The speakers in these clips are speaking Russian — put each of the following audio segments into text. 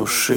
души.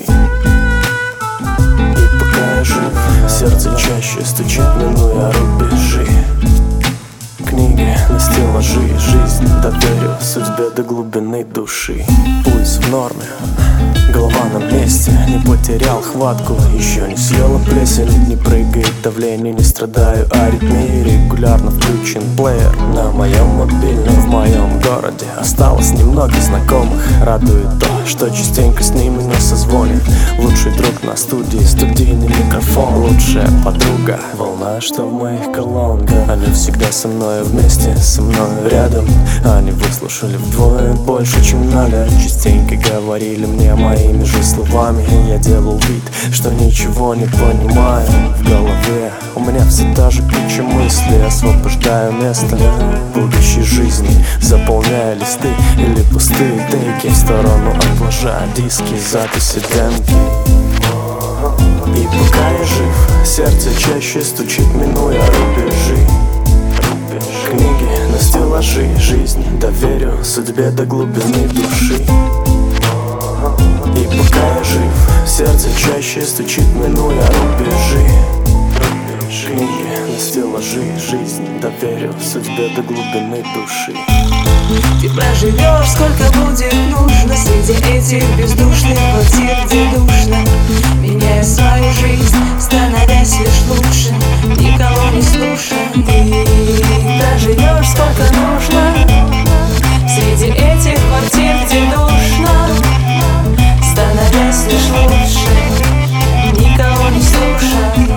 И пока я жив, сердце чаще стучит, минуя рубежи. Книги на стеллажи, жизнь доверю судьбе до глубины души. Пульс в норме, голова на месте, не потерял хватку, еще не съела плесень. Не прыгает давление, не страдаю аритмией. Регулярно включен плеер на моем мобильном. В моем городе осталось немного знакомых. Радует то, что частенько с ними не созвонит. Лучший друг на студии, студийный микрофон. Лучшая подруга, волна, что в моих колонках. Они всегда со мной вместе, со мной рядом. Они выслушали вдвое больше, чем надо. Частенько говорили мне моими же словами. Я делал вид, что ничего не понимаю. В голове у меня все та же куча мыслей. Освобождаю место будущей жизни, заполняя листы или пустые тейки. В сторону отложая диски, записи, демки. И пока я жив, сердце чаще стучит, минуя рубежи. Книги на стеллажи, жизнь доверю судьбе до глубины души. И пока я жив, сердце чаще стучит, минуя рубежи. Книги на стеллажи, жизнь доверю судьбе до глубины души. Ты проживешь, сколько будет нужно среди этих бездушных квартир, где душно. Меняя свою жизнь, становясь лишь лучше, никого не слушая. Ты проживешь, сколько нужно среди этих квартир, где душно, становясь лишь лучше, никого не слушая.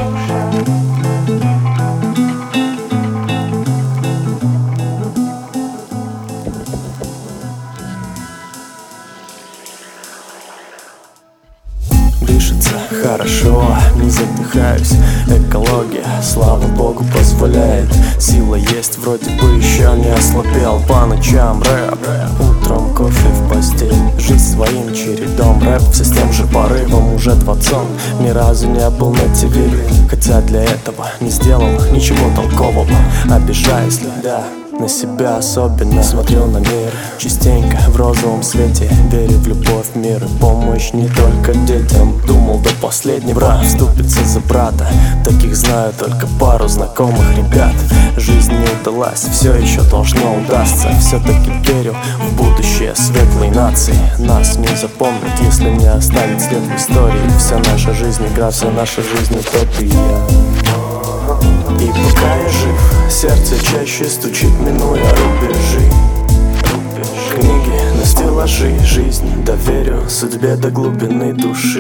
Дышится хорошо, не задыхаюсь. Экология, слава богу, позволяет. Сила есть, вроде бы еще не ослабел. По ночам рэп, утром кофе в постель. Жизнь своим чередом, рэп все с тем же порывом. Уже 20, ни разу не был на ТВ. Хотя для этого не сделал ничего толкового. Обижаюсь ли, да, на себя особенно. Смотрю на мир частенько в розовом свете. Верю в любовь, мир и помощь не только детям. Думал до последнего, брат вступится за брата. Таких знаю только пару знакомых ребят. Жизнь не удалась, все еще должно удастся. Все-таки верю в будущее светлой нации. Нас не запомнят, если не оставить след в истории. Вся наша жизнь игра, вся наша жизнь утопия. И пока я жив, сердце чаще стучит, минуя рубежи. Книги на стеллажи, жизнь доверю судьбе до глубины души.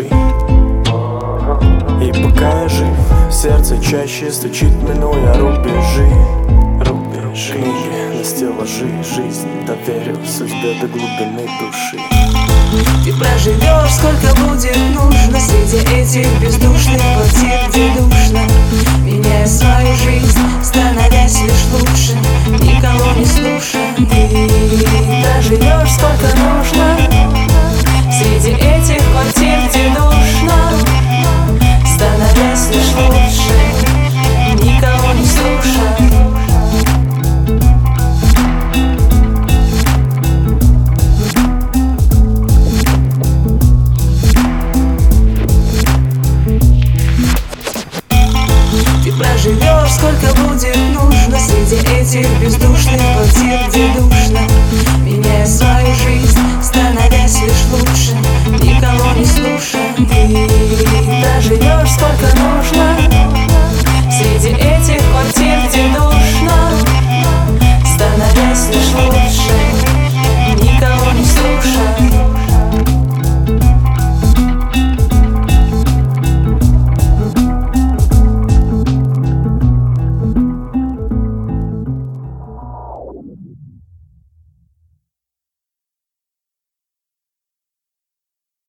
И пока я жив, сердце чаще стучит, минуя рубежи. Книги на стеллажи, жизнь доверю судьбе до глубины души. Ты проживешь, сколько будет нужно среди этих бездушных квартир, где душно. Меняя свою жизнь, становясь лишь лучше, никого не слушая.